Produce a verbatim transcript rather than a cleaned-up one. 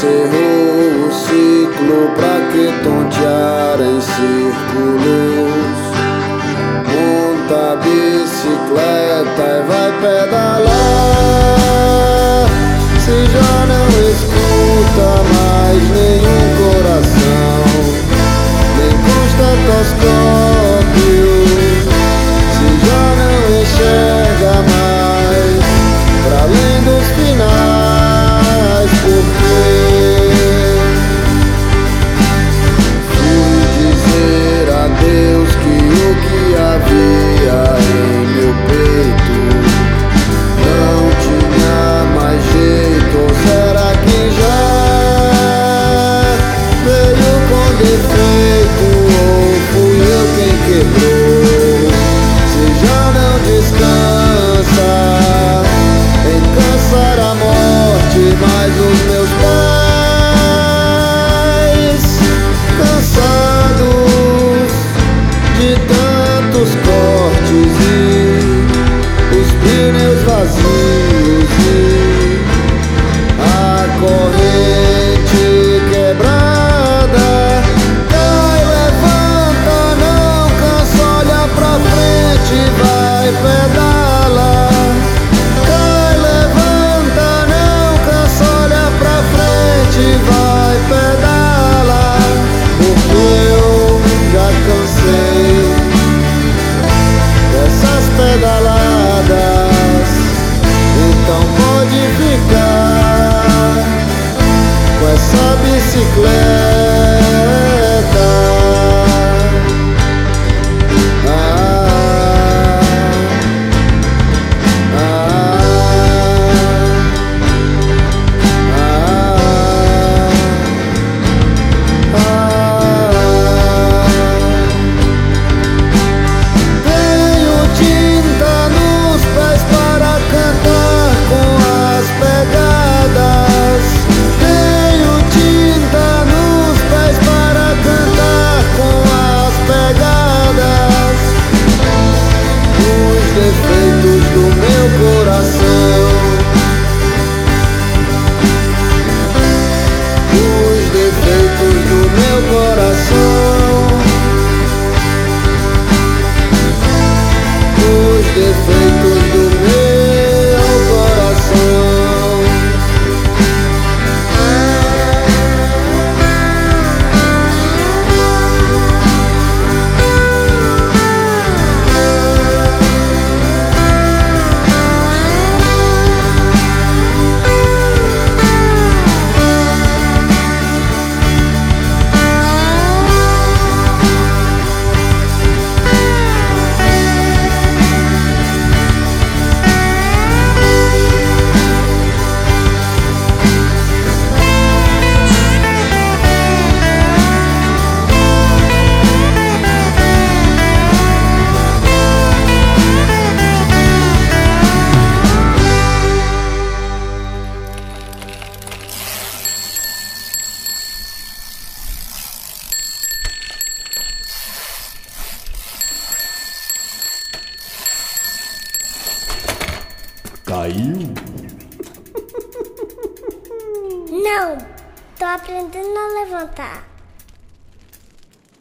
encerrou o ciclo, pra que tontear em círculos? Monta a bicicleta e vai pedalar. Se já não escuta mais nenhum coração, nem com estetoscópio, se já não enxerga mais pra além dos finais, porque fui dizer a Deus que o que havia em meu peito não tinha mais jeito. Ou será que já veio com defeito, ou fui eu quem quebrou? Se já não descansa em cansar a morte, mas os meus pais, cansados de tantos cortes e os pneus vazios e a corrente quebrada, cai, levanta, não cansa, olha pra frente, vai, pedala. Cai, levanta, não cansa, olha pra frente, vai, pedala. Porque eu já cansei dessas pedaladas, então pode ficar com essa bicicleta. Ah, ah, ah, ah. Tenho tinta nos pés para cantar com as pegadas. Tenho tinta nos pés para cantar com as pegadas. Os defeitos do meu coração, os defeitos do meu coração, os defeitos do meu coração. Caiu? Não, tô aprendendo a levantar.